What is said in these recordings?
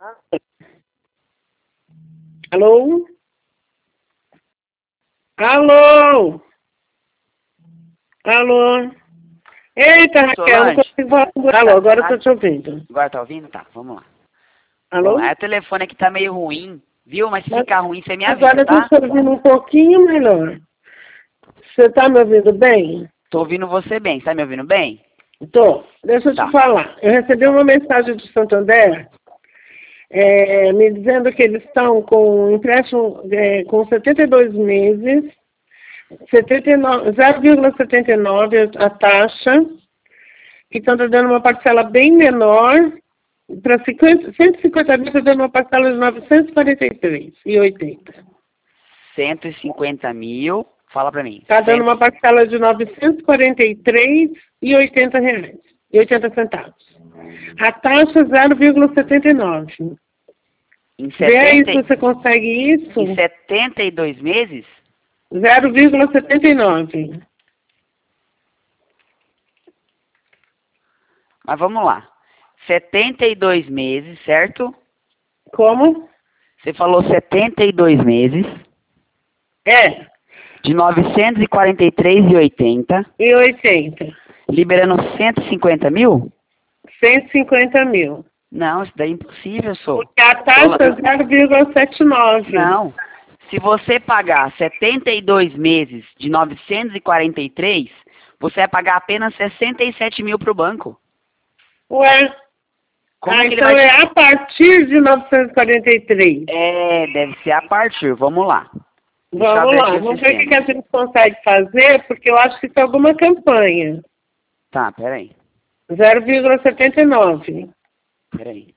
Alô? Alô? Alô? Eita, Raquel, não consigo falar. Alô, agora eu tô te ouvindo. Agora tá ouvindo? Tá, vamos lá. Alô? Bom, o telefone aqui tá meio ruim, viu? Mas se ficar ruim, você me avisa, Agora eu tá? tô te ouvindo um pouquinho melhor. Você tá me ouvindo bem? Tô ouvindo você bem. Você tá me ouvindo bem? Tô. Deixa eu te Tá. falar. Eu recebi uma mensagem do Santander me dizendo que eles estão com empréstimo com 72 meses, 0,79 a taxa, que estão dando uma parcela bem menor, para 150 mil, está dando uma parcela de 943,80. 150 mil. Fala pra mim. Está dando uma parcela de 943,80 reais, e 80 centavos. A taxa 0,79. Em Vê aí 70, se você consegue isso. em 72 meses? 0,79. Mas vamos lá. 72 meses, certo? Como? Você falou 72 meses. É. De 943,80. E 80. Liberando 150 mil? 150 mil. Não, isso daí é impossível, sou. Porque a taxa é 0,79. Não. Se você pagar 72 meses de 943, você vai pagar apenas 67 mil pro banco. Ué? Como que ele então vai... é a partir de 943. Deve ser a partir. Vamos lá. Vamos lá, vamos ver o que a gente consegue fazer, porque eu acho que isso é alguma campanha. Tá, peraí. 0,79. Peraí.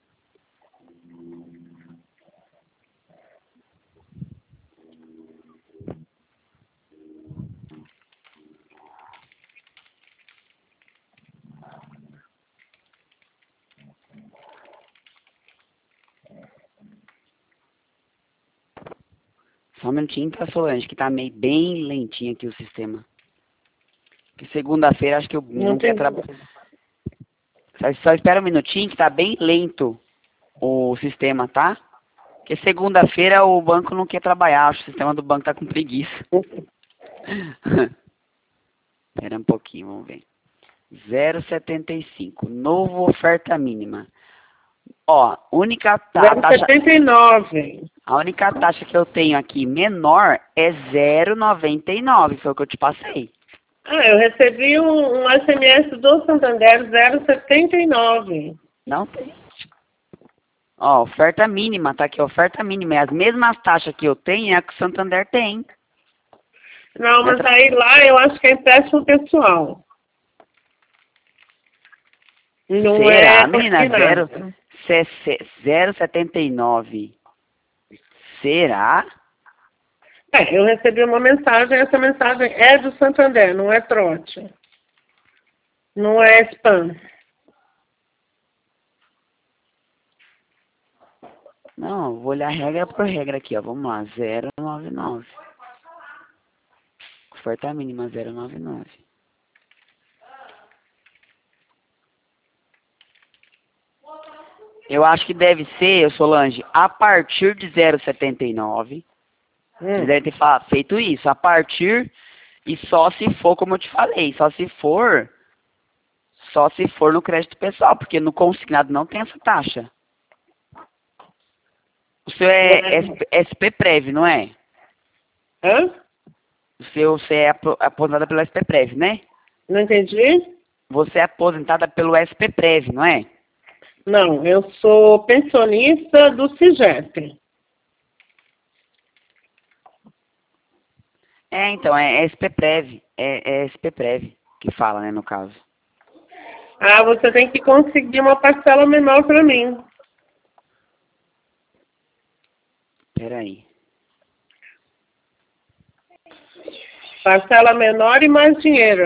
Só um minutinho, tá, Solange, que tá meio bem lentinho aqui o sistema. Que segunda-feira acho que eu não quero trabalhar. Só espera um minutinho que tá bem lento o sistema, tá? Porque segunda-feira o banco não quer trabalhar, acho que o sistema do banco tá com preguiça. Espera um pouquinho, vamos ver. 0,75. Novo oferta mínima. Ó, única taxa... 0,79. A única taxa que eu tenho aqui menor é 0,99. Foi o que eu te passei. Eu recebi um SMS do Santander 0,79. Não tem. Ó, oferta mínima, tá aqui, oferta mínima. É as mesmas taxas que eu tenho é a que o Santander tem. Não, mas aí lá eu acho que é empréstimo pessoal. Não Será, é menina? consignado. 0,79. Será? Eu recebi uma mensagem, essa mensagem é do Santander, não é trote. Não é spam. Não, vou olhar regra por regra aqui, ó. Vamos lá, 0,99. Oferta mínima 0,99. Eu acho que deve ser, Solange, a partir de 0,79. Eles devem ter feito isso. A partir, e só se for, como eu te falei, só se for no crédito pessoal, porque no consignado não tem essa taxa. O seu é SP-Prev, não é? Hã? Você é aposentada pelo SP-Prev, né? Não entendi? Você é aposentada pelo SP-Prev, não é? Não, eu sou pensionista do CIGEP. Então, é SP-Prev. É SP-Prev que fala, né, no caso. Você tem que conseguir uma parcela menor para mim. Peraí. Parcela menor e mais dinheiro.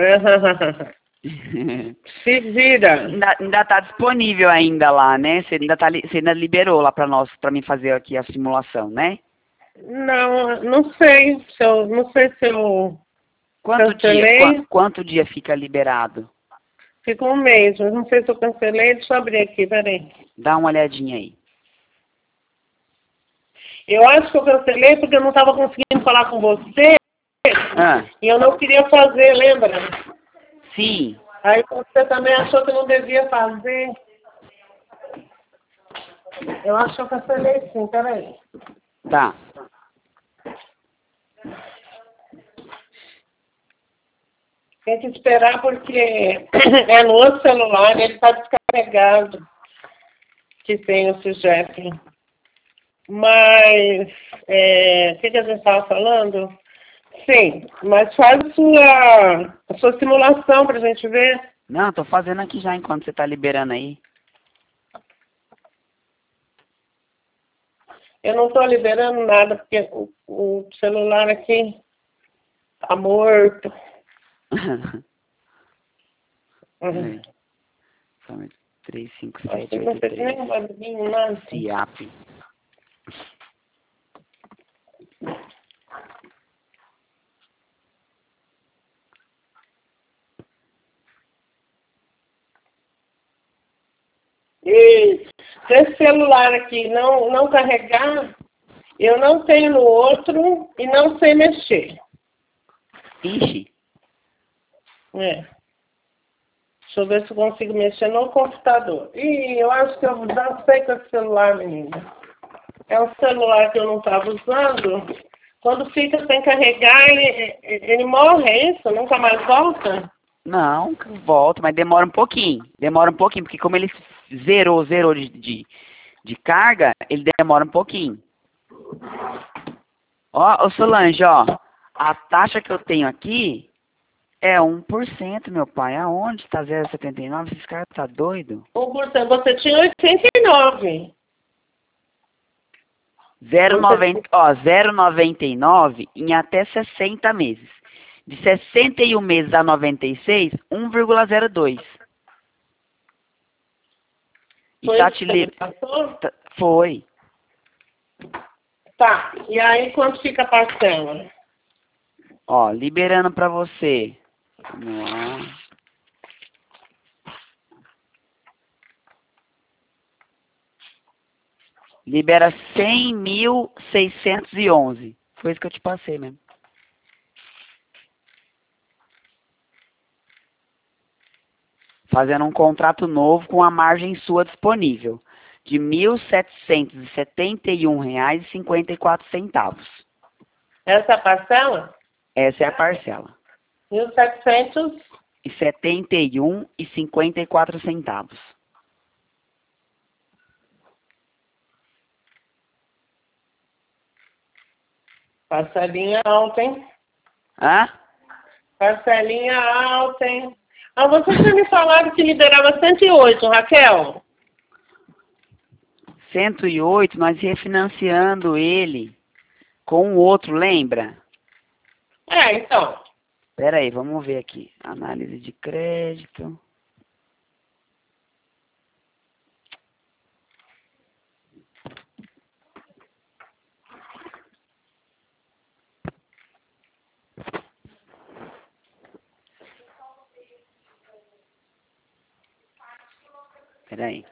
Se vira. Ainda tá disponível ainda lá, né? Você ainda liberou lá pra mim fazer aqui a simulação, né? Não sei se eu cancelei. Quanto dia fica liberado? Fica um mês, mas não sei se eu cancelei. Deixa eu abrir aqui, peraí. Dá uma olhadinha aí. Eu acho que eu cancelei porque eu não estava conseguindo falar com você Ah, e eu não queria fazer, lembra? sim. Aí você também achou que eu não devia fazer. Eu acho que eu cancelei sim, peraí. Tá. Tem que esperar porque é no outro celular, ele está descarregado que tem o CIGEP. Mas, o que a gente estava falando? Sim, mas faz a sua simulação para a gente ver. Não, tô fazendo aqui já enquanto você tá liberando aí. Eu não estou liberando nada, porque o celular aqui está morto. Peraí. 3, 5, Acho 7, que não 8, fez nem 3. um barulhinho, nada. CIAP. E se esse celular aqui não carregar, eu não tenho no outro e não sei mexer. Ixi. É. Deixa eu ver se eu consigo mexer no computador. Ih, eu acho que eu já sei com esse celular, menina. É um celular que eu não estava usando. Quando fica sem carregar, ele morre, é isso? Nunca mais volta? Não, volta, mas demora um pouquinho. Demora um pouquinho, porque como ele zerou de carga, ele demora um pouquinho. Ó, ô Solange, ó. A taxa que eu tenho aqui é 1%, meu pai. Aonde tá 0,79? Esses caras tá doido? 1%. Você tinha 89. 0,90, ó, 0,99 em até 60 meses. De 61 meses a 96, 1,02. E Foi tá isso te que você me li... passou? Foi. Tá. E aí, quanto fica a parcela? Ó, liberando pra você. Vamos lá. Libera 100.611. Foi isso que eu te passei mesmo. Fazendo um contrato novo com a margem sua disponível. De R$ 1.771,54. Essa parcela? Essa é a parcela. 1.700. E 71,54. Parcelinha alta, hein? Hã? Parcelinha alta, hein? Ah, você tinha me falado que liberava 108, Raquel. 108, nós refinanciando ele com o outro, lembra? É, então. Pera aí, vamos ver aqui. Análise de crédito. Pera aí.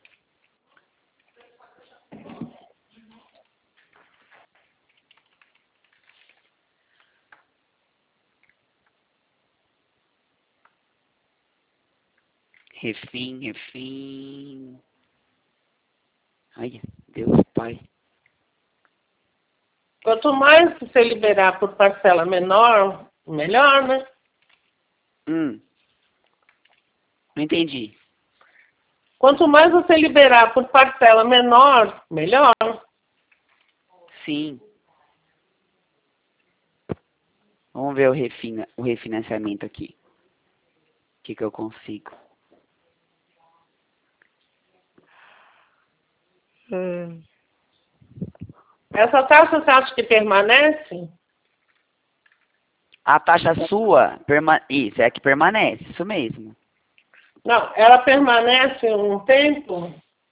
Refim. Ai, Deus Pai. Quanto mais você liberar por parcela menor, melhor, né? Não entendi. Quanto mais você liberar por parcela menor, melhor. Sim. Vamos ver o refinanciamento aqui. O que eu consigo? Essa taxa você acha que permanece? A taxa sua, isso, é que permanece, isso mesmo. Não, ela permanece um tempo.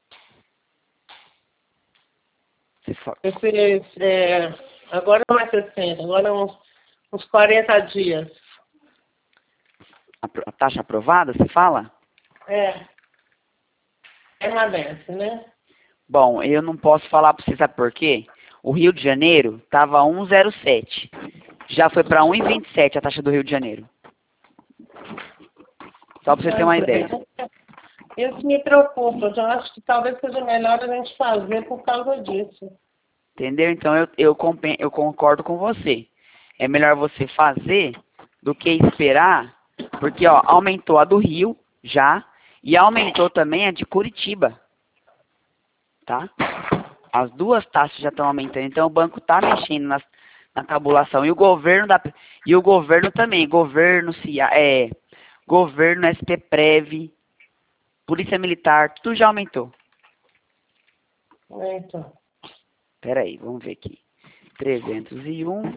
Agora não é 60, agora é uns 40 dias. A taxa aprovada, você fala? É, permanece, né? Bom, eu não posso falar para você, sabe por quê? O Rio de Janeiro estava 1,07. Já foi para 1,27 a taxa do Rio de Janeiro. Só para você ter uma ideia. Isso me preocupa. Eu acho que talvez seja melhor a gente fazer por causa disso. Entendeu? Então eu concordo com você. É melhor você fazer do que esperar, porque ó, aumentou a do Rio já e aumentou também a de Curitiba, tá? As duas taxas já estão aumentando, então o banco está mexendo na tabulação e o governo também, governo SPPrev, Polícia Militar, tudo já aumentou. Então. Pera aí, vamos ver aqui. 301,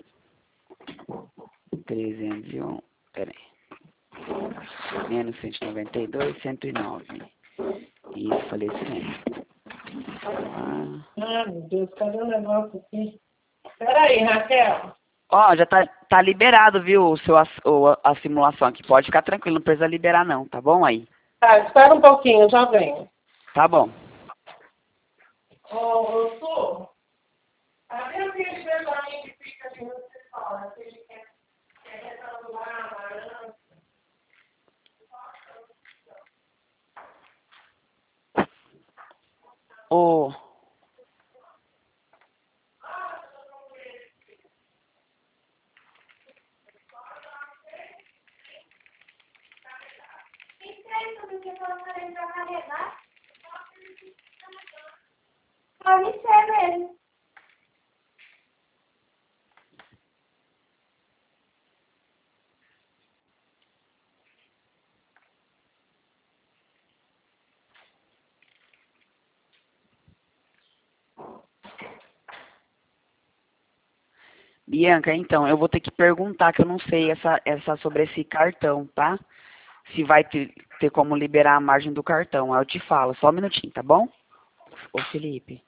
pera aí. Menos 192, 109. Isso, falecimento. Ah, meu Deus, cadê o negócio aqui? Peraí, Raquel. Ó, já tá liberado, viu, a simulação aqui. Pode ficar tranquilo, não precisa liberar não, tá bom aí? Tá, espera um pouquinho, eu já venho. Tá bom. Ô, Su, abre o vídeo pra mim que fica ali no escritório, se ele quer retangular, laranja. Ô, Pode ser mesmo. Bianca, então, eu vou ter que perguntar, que eu não sei sobre esse cartão, tá? Se vai ter como liberar a margem do cartão. Aí eu te falo, só um minutinho, tá bom? Ô, Felipe.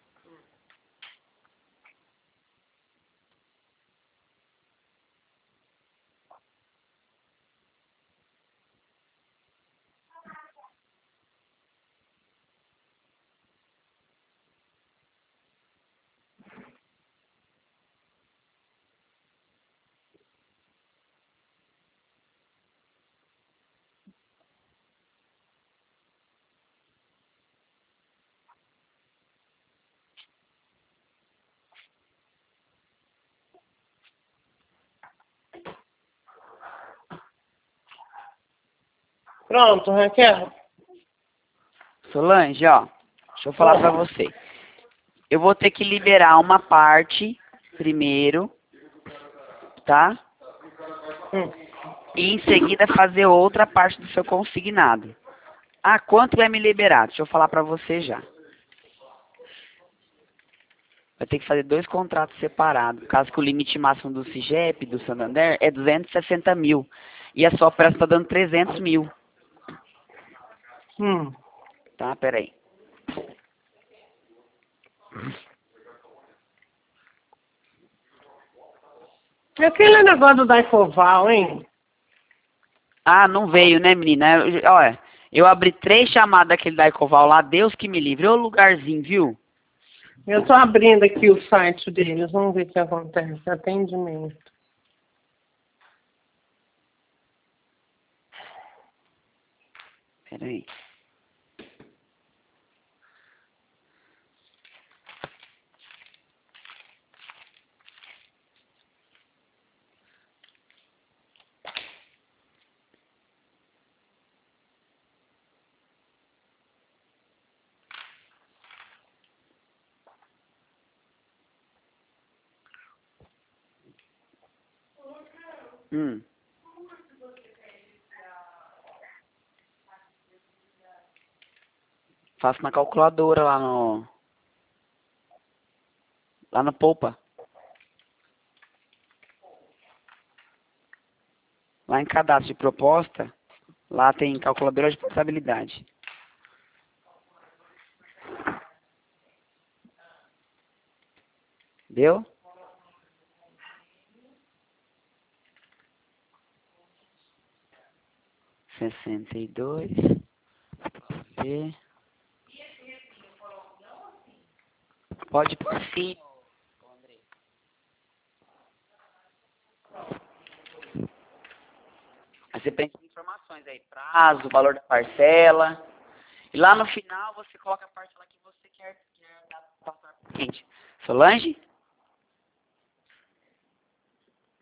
Pronto, Raquel. Solange, ó, deixa eu falar pra você. Eu vou ter que liberar uma parte primeiro, tá? E em seguida fazer outra parte do seu consignado. Ah, quanto vai me liberar? Deixa eu falar pra você já. Vai ter que fazer 2 contratos separados. Caso que o limite máximo do CIGEP, do Santander, é 260 mil. E a sua pressa tá dando 300 mil. Tá, peraí. E aquele negócio do Daicoval, hein? Ah, não veio, né, menina? Olha, eu abri 3 chamadas daquele Daicoval lá, Deus que me livre. Ô lugarzinho, viu? Eu tô abrindo aqui o site deles, vamos ver o que acontece. Atendimento. Peraí. Faço na calculadora lá no Poupa. Lá em cadastro de proposta, lá tem calculadora de portabilidade. Deu? Sessenta e dois. Ver. Pode pôr sim. Aí você preenche informações aí, prazo, valor da parcela. E lá no final você coloca a parcela que você quer passar para o cliente. Solange?